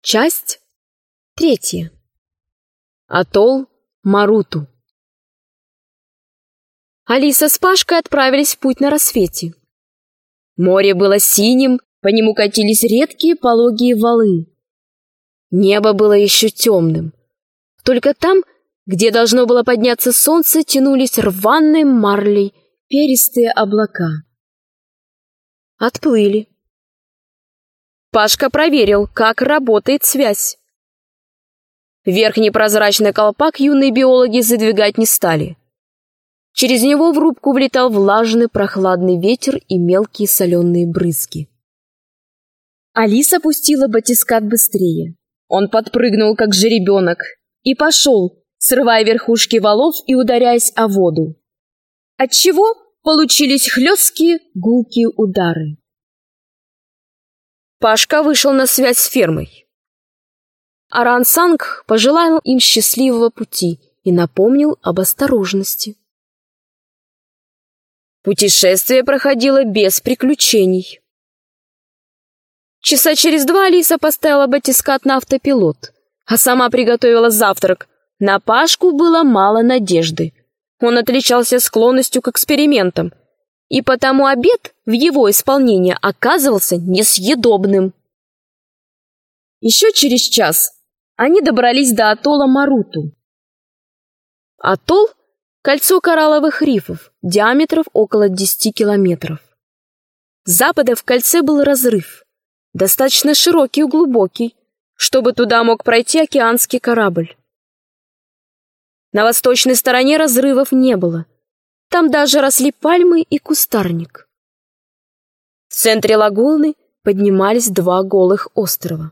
Часть 3. Атолл Маруту. Алиса с Пашкой отправились в путь на рассвете. Море было синим, по нему катились редкие пологие валы. Небо было еще темным. Только там, где должно было подняться солнце, тянулись рваной марлей перистые облака. Отплыли. Пашка проверил, как работает связь. Верхний прозрачный колпак юные биологи задвигать не стали. Через него в рубку влетал влажный прохладный ветер и мелкие соленые брызги. Алиса пустила батискаф быстрее. Он подпрыгнул, как жеребенок, и пошел, срывая верхушки валов и ударяясь о воду, отчего получились хлесткие гулкие удары. Пашка вышел на связь с фермой. Аран Санг пожелал им счастливого пути и напомнил об осторожности. Путешествие проходило без приключений. Часа через 2 Алиса поставила батискаф на автопилот, а сама приготовила завтрак. На Пашку было мало надежды. Он отличался склонностью к экспериментам, и потому обед в его исполнении оказывался несъедобным. Еще через час они добрались до атолла Маруту. Атолл — кольцо коралловых рифов, диаметром около 10 километров. С запада в кольце был разрыв, достаточно широкий и глубокий, чтобы туда мог пройти океанский корабль. На восточной стороне разрывов не было. Там даже росли пальмы и кустарник. В центре лагуны поднимались 2 голых острова.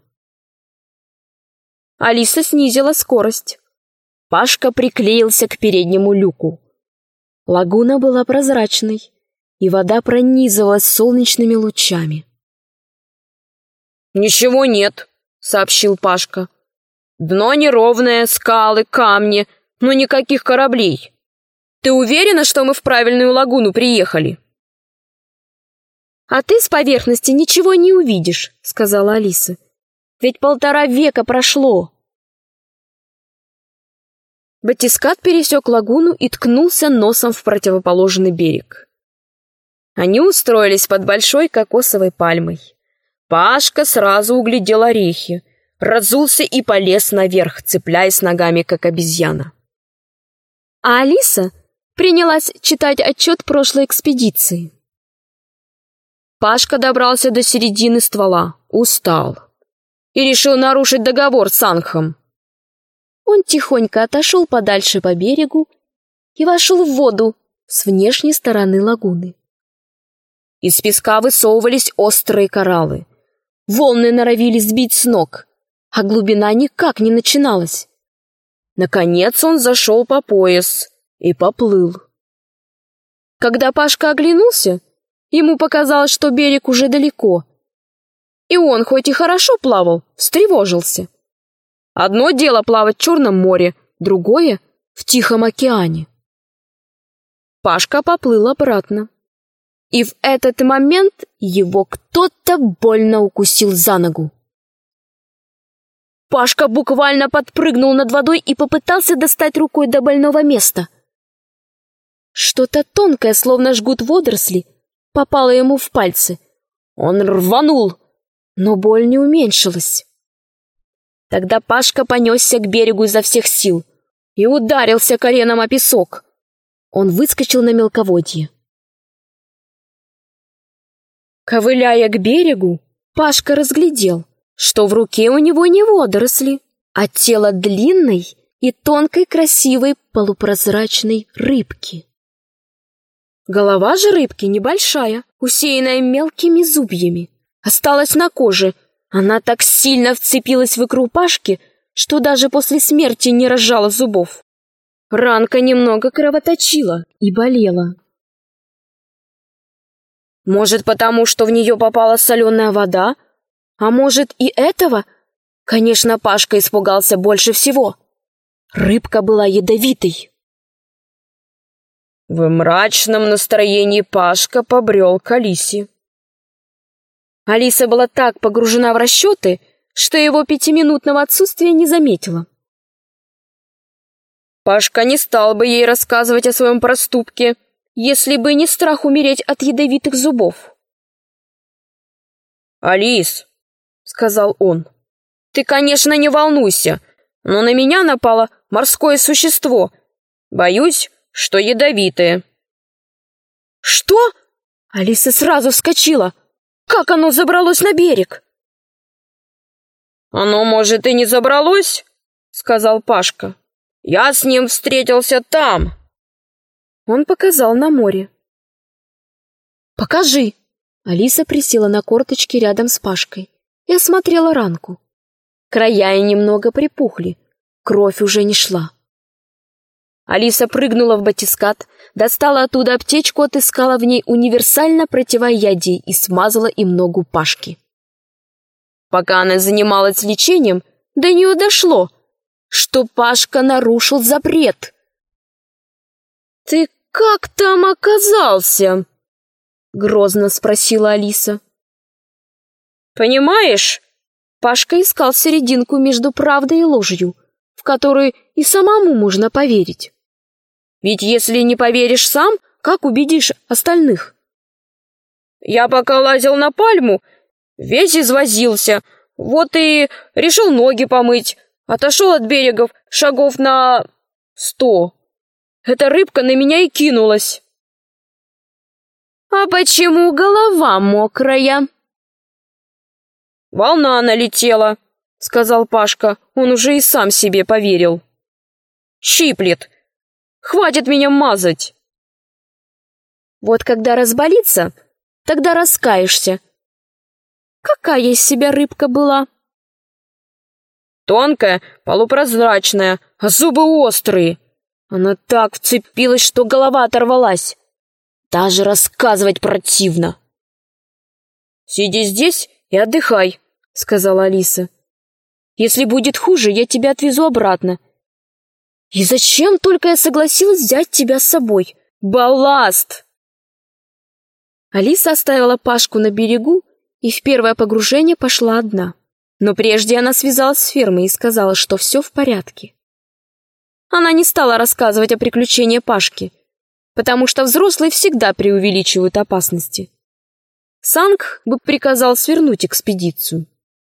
Алиса снизила скорость. Пашка приклеился к переднему люку. Лагуна была прозрачной, и вода пронизывалась солнечными лучами. «Ничего нет», — сообщил Пашка. «Дно неровное, скалы, камни, но никаких кораблей. Ты уверена, что мы в правильную лагуну приехали?» «А ты с поверхности ничего не увидишь», — сказала Алиса. «Ведь 1,5 века прошло». Батискаф пересек лагуну и ткнулся носом в противоположный берег. Они устроились под большой кокосовой пальмой. Пашка сразу углядел орехи, разулся и полез наверх, цепляясь ногами, как обезьяна. А Алиса принялась читать отчет прошлой экспедиции. Пашка добрался до середины ствола, устал и решил нарушить договор с Сангхом. Он тихонько отошел подальше по берегу и вошел в воду с внешней стороны лагуны. Из песка высовывались острые кораллы. Волны норовили сбить с ног, а глубина никак не начиналась. Наконец он зашел по пояс и поплыл. Когда Пашка оглянулся, ему показалось, что берег уже далеко. И он, хоть и хорошо плавал, встревожился. Одно дело плавать в Черном море, другое — в Тихом океане. Пашка поплыл обратно. И в этот момент его кто-то больно укусил за ногу. Пашка буквально подпрыгнул над водой и попытался достать рукой до больного места. Что-то тонкое, словно жгут водоросли, попало ему в пальцы. Он рванул, но боль не уменьшилась. Тогда Пашка понесся к берегу изо всех сил и ударился коленом о песок. Он выскочил на мелководье. Ковыляя к берегу, Пашка разглядел, что в руке у него не водоросли, а тело длинной и тонкой красивой полупрозрачной рыбки. Голова же рыбки небольшая, усеянная мелкими зубьями, осталась на коже. Она так сильно вцепилась в икру Пашки, что даже после смерти не разжала зубов. Ранка немного кровоточила и болела. Может, потому что в нее попала соленая вода? А может, и этого? Конечно, Пашка испугался больше всего. Рыбка была ядовитой. В мрачном настроении Пашка побрел к Алисе. Алиса была так погружена в расчеты, что его 5-минутного отсутствия не заметила. Пашка не стал бы ей рассказывать о своем проступке, если бы не страх умереть от ядовитых зубов. «Алис», — сказал он, — «ты, конечно, не волнуйся, но на меня напало морское существо. Боюсь, что ядовитое». «Что?» — Алиса сразу вскочила. «Как оно забралось на берег?» «Оно, может, и не забралось», — сказал Пашка. «Я с ним встретился там». Он показал на море. «Покажи!» Алиса присела на корточки рядом с Пашкой и осмотрела ранку. Края немного припухли, кровь уже не шла. Алиса прыгнула в батискат, достала оттуда аптечку, отыскала в ней универсально противоядие и смазала им ногу Пашки. Пока она занималась лечением, до нее дошло, что Пашка нарушил запрет. «Ты как там оказался?» — грозно спросила Алиса. «Понимаешь, Пашка искал серединку между правдой и ложью, в которую и самому можно поверить. Ведь если не поверишь сам, как убедишь остальных? Я пока лазил на пальму, весь извозился, вот и решил ноги помыть, отошел от берегов шагов на 100. Эта рыбка на меня и кинулась». «А почему голова мокрая?» «Волна налетела», — сказал Пашка, он уже и сам себе поверил. «Щиплет. Хватит меня мазать». «Вот когда разболится, тогда раскаешься. Какая из себя рыбка была?» «Тонкая, полупрозрачная, а зубы острые. Она так вцепилась, что голова оторвалась. Даже рассказывать противно». «Сиди здесь и отдыхай», — сказала Алиса. «Если будет хуже, я тебя отвезу обратно. И зачем только я согласилась взять тебя с собой? Балласт!» Алиса оставила Пашку на берегу и в первое погружение пошла одна. Но прежде она связалась с фермой и сказала, что все в порядке. Она не стала рассказывать о приключении Пашки, потому что взрослые всегда преувеличивают опасности. Сангх бы приказал свернуть экспедицию.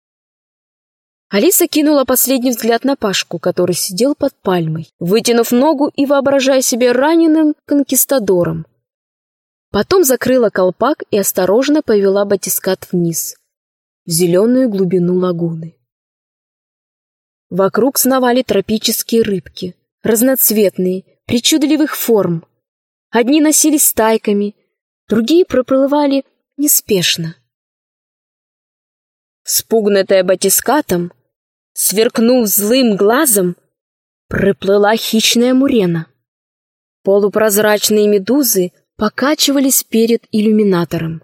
Алиса кинула последний взгляд на Пашку, который сидел под пальмой, вытянув ногу и воображая себя раненым конкистадором. Потом закрыла колпак и осторожно повела батискат вниз, в зеленую глубину лагуны. Вокруг сновали тропические рыбки, разноцветные, причудливых форм. Одни носились стайками, другие проплывали неспешно. Спугнутая батискатом, сверкнув злым глазом, проплыла хищная мурена. Полупрозрачные медузы покачивались перед иллюминатором.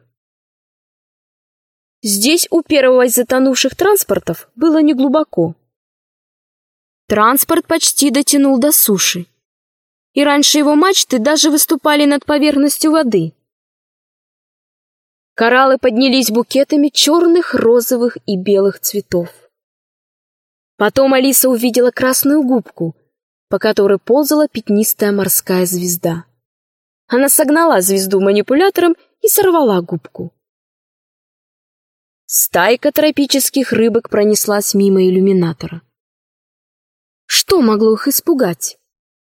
Здесь у первого из затонувших транспортов было неглубоко. Транспорт почти дотянул до суши, и раньше его мачты даже выступали над поверхностью воды. Кораллы поднялись букетами черных, розовых и белых цветов. Потом Алиса увидела красную губку, по которой ползала пятнистая морская звезда. Она согнала звезду манипулятором и сорвала губку. Стайка тропических рыбок пронеслась мимо иллюминатора. Что могло их испугать?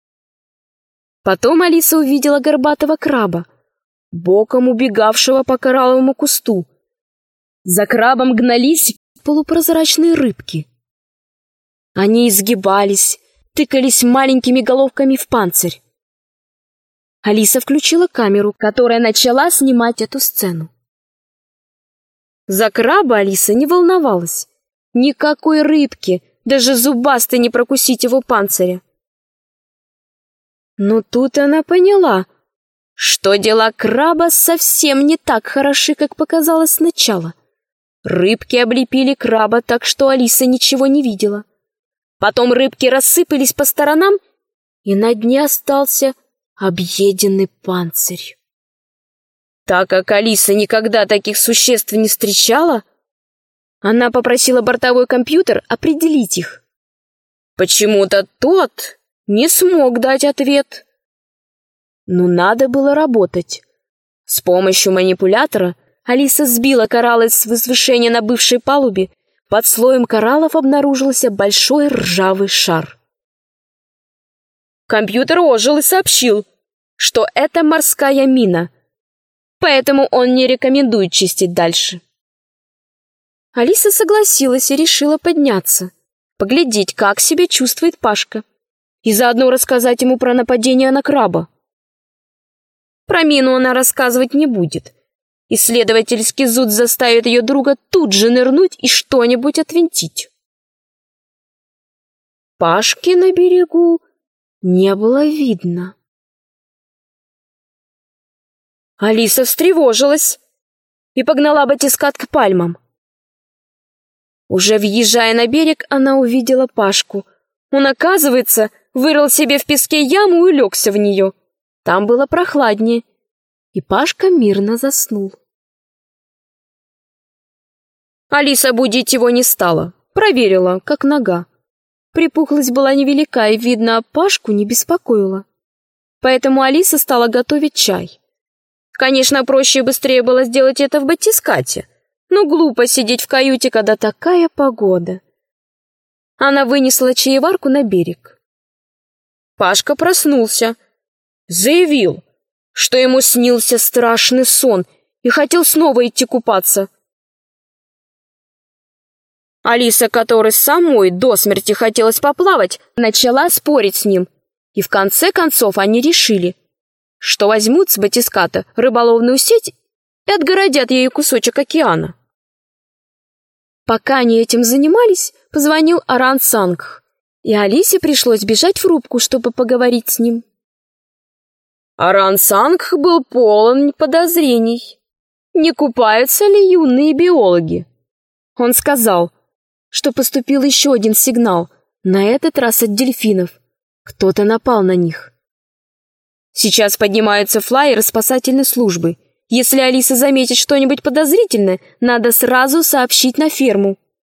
Потом Алиса увидела горбатого краба, боком убегавшего по коралловому кусту. За крабом гнались полупрозрачные рыбки. Они изгибались, тыкались маленькими головками в панцирь. Алиса включила камеру, которая начала снимать эту сцену. За краба Алиса не волновалась. Никакой рыбки, даже зубастой, не прокусить его панциря. Но тут она поняла, что дела краба совсем не так хороши, как показалось сначала. Рыбки облепили краба так, что Алиса ничего не видела. Потом рыбки рассыпались по сторонам, и на дне остался объеденный панцирь. Так как Алиса никогда таких существ не встречала, Она попросила бортовой компьютер определить их. Почему-то тот не смог дать ответ. Но надо было работать. С помощью манипулятора Алиса сбила кораллы с возвышения на бывшей палубе. Под слоем кораллов обнаружился большой ржавый шар. Компьютер ожил и сообщил, что это морская мина, поэтому он не рекомендует чистить дальше. Алиса согласилась и решила подняться, поглядеть, как себя чувствует Пашка, и заодно рассказать ему про нападение на краба. Про мину она рассказывать не будет. Исследовательский зуд заставит ее друга тут же нырнуть и что-нибудь отвинтить. Пашки на берегу не было видно. Алиса встревожилась и погнала батискат к пальмам. Уже въезжая на берег, она увидела Пашку. Он, оказывается, вырыл себе в песке яму и улегся в нее. Там было прохладнее, и Пашка мирно заснул. Алиса будить его не стала, проверила, как нога. Припухлость была невелика, и, видно, Пашку не беспокоила. Поэтому Алиса стала готовить чай. Конечно, проще и быстрее было сделать это в батискате, но глупо сидеть в каюте, когда такая погода. Она вынесла чаеварку на берег. Пашка проснулся, заявил, что ему снился страшный сон и хотел снова идти купаться. Алиса, которой самой до смерти хотелось поплавать, начала спорить с ним, и в конце концов они решили, что возьмут с батиската рыболовную сеть и отгородят ею кусочек океана. Пока они этим занимались, позвонил Аран Сангх, и Алисе пришлось бежать в рубку, чтобы поговорить с ним. Аран Сангх был полон подозрений. Не купаются ли юные биологи? Он сказал, что поступил еще один сигнал, на этот раз от дельфинов. Кто-то напал на них. Сейчас поднимаются флайеры спасательной службы. Если Алиса заметит что-нибудь подозрительное, надо сразу сообщить на ферму.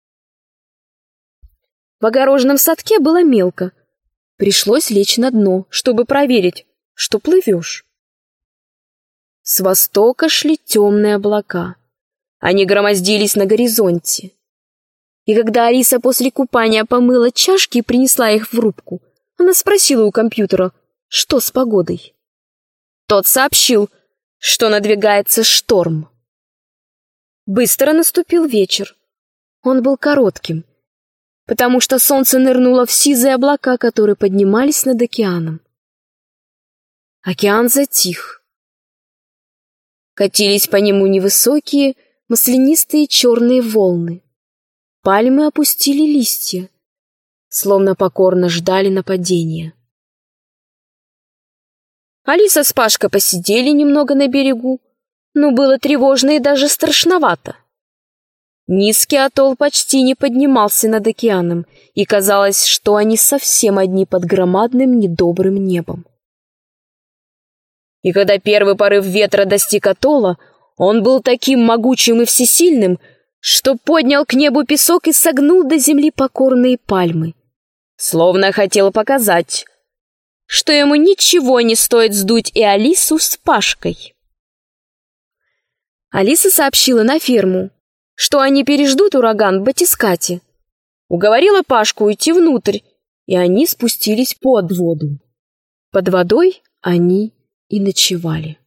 В огороженном садке было мелко. Пришлось лечь на дно, чтобы проверить, что плывешь. С востока шли темные облака. Они громоздились на горизонте. И когда Алиса после купания помыла чашки и принесла их в рубку, она спросила у компьютера, что с погодой. Тот сообщил, что надвигается шторм. Быстро наступил вечер. Он был коротким, потому что солнце нырнуло в сизые облака, которые поднимались над океаном. Океан затих. Катились по нему невысокие, маслянистые черные волны. Пальмы опустили листья, словно покорно ждали нападения. Алиса с Пашкой посидели немного на берегу, но было тревожно и даже страшновато. Низкий атолл почти не поднимался над океаном, и казалось, что они совсем одни под громадным недобрым небом. И когда первый порыв ветра достиг атолла, он был таким могучим и всесильным, что поднял к небу песок и согнул до земли покорные пальмы, словно хотел показать, что ему ничего не стоит сдуть и Алису с Пашкой. Алиса сообщила на ферму, что они переждут ураган в батискате. Уговорила Пашку уйти внутрь, и они спустились под воду. Под водой они и ночевали.